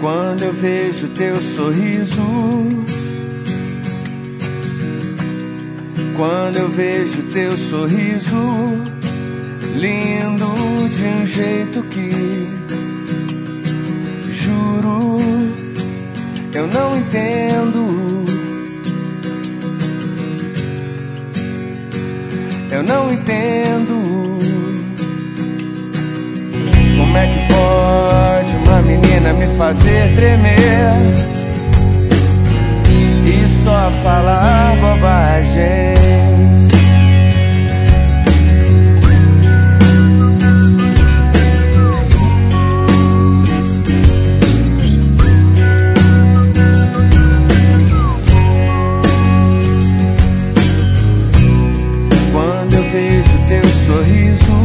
Quando eu vejo teu sorriso, quando eu vejo teu sorriso, lindo de um jeito que, juro, eu não entendo. Eu não entendo. Como é que pode uma menina me fazer tremer e só falar bobagens? Quando eu vejo teu sorriso,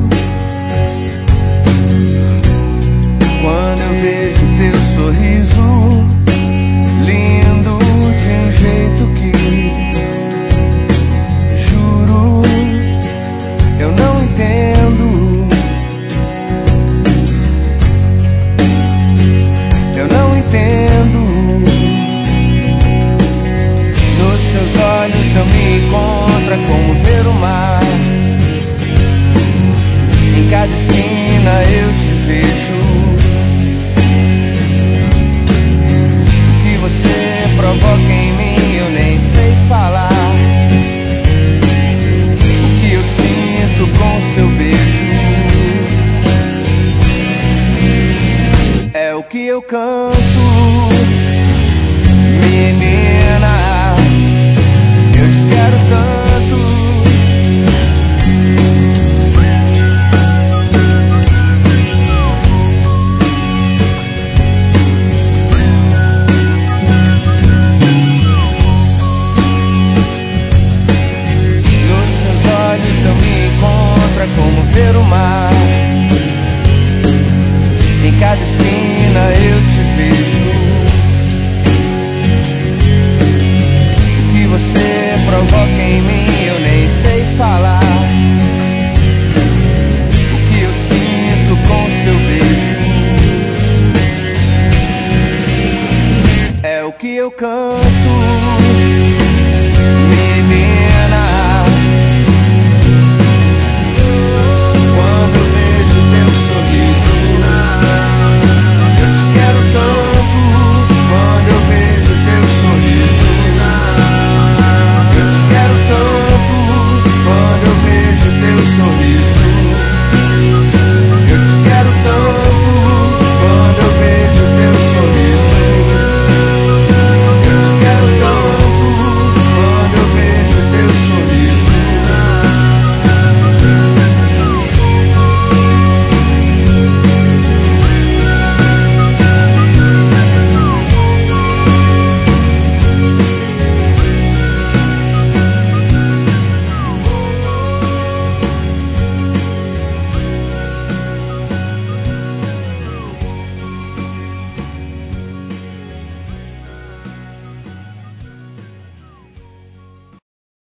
quando eu vejo teu sorriso, lindo de um jeito que, juro, eu não entendo. Eu não entendo. Nos seus olhos eu me encontro, é como ver o mar. Em cada esquina eu te vejo. Você provoca em mim, eu nem sei falar. O que eu sinto com seu beijo é o que eu canto. Menina, eu te quero tanto. Eu me encontro, é como ver o mar. Em cada esquina eu te vejo. O que você provoca em mim, eu nem sei falar. O que eu sinto com seu beijo é o que eu canto.